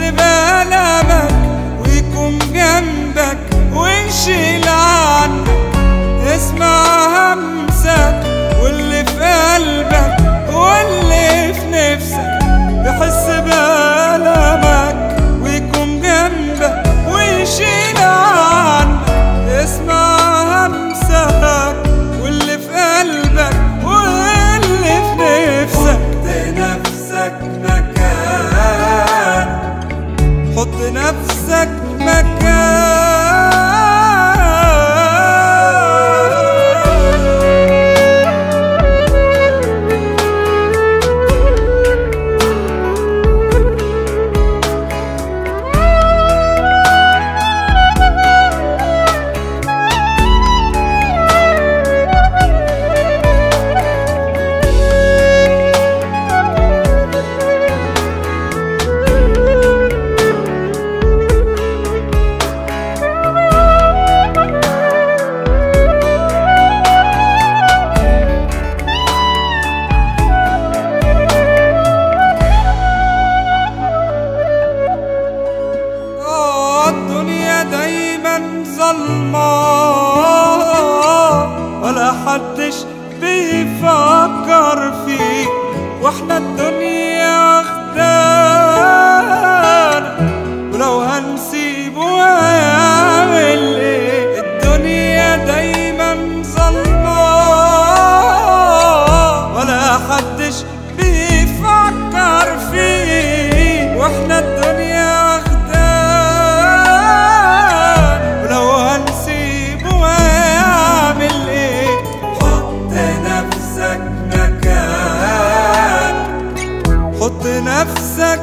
بألمك ويكون جنبك ويشيل عنك. اسمع همسك واللي في قلبك واللي في نفسك يحس بألمك ويكون جنبك ويشيل عنك. اسمع همسك واللي في قلبك واللي في نفسك. حط نفسك مكان. الدنيا دايما ظلمة ولا حدش بيفكر فيك، واحنا الدنيا واخدانا ولو هنسيبه هيعمل ايه؟ الدنيا دايما ظلمة ولا حدش بيفكر فيك، واحنا الدنيا حط نفسك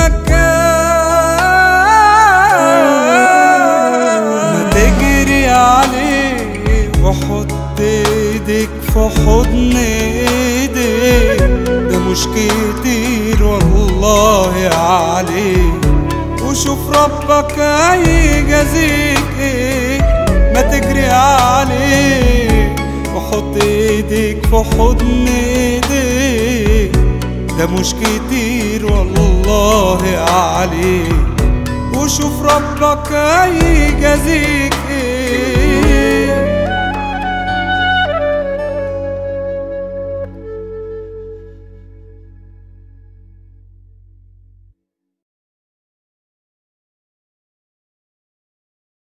مكان. ما تجري عليه وحط ايدك في حضن ايديك، ده مش كتير والله عليه، وشوف ربك هيجازيك ايه. ما تجري عليه وحط ايدك في حضن ايديك، ده مش كتير والله عليه، وشوف ربك هيجازيك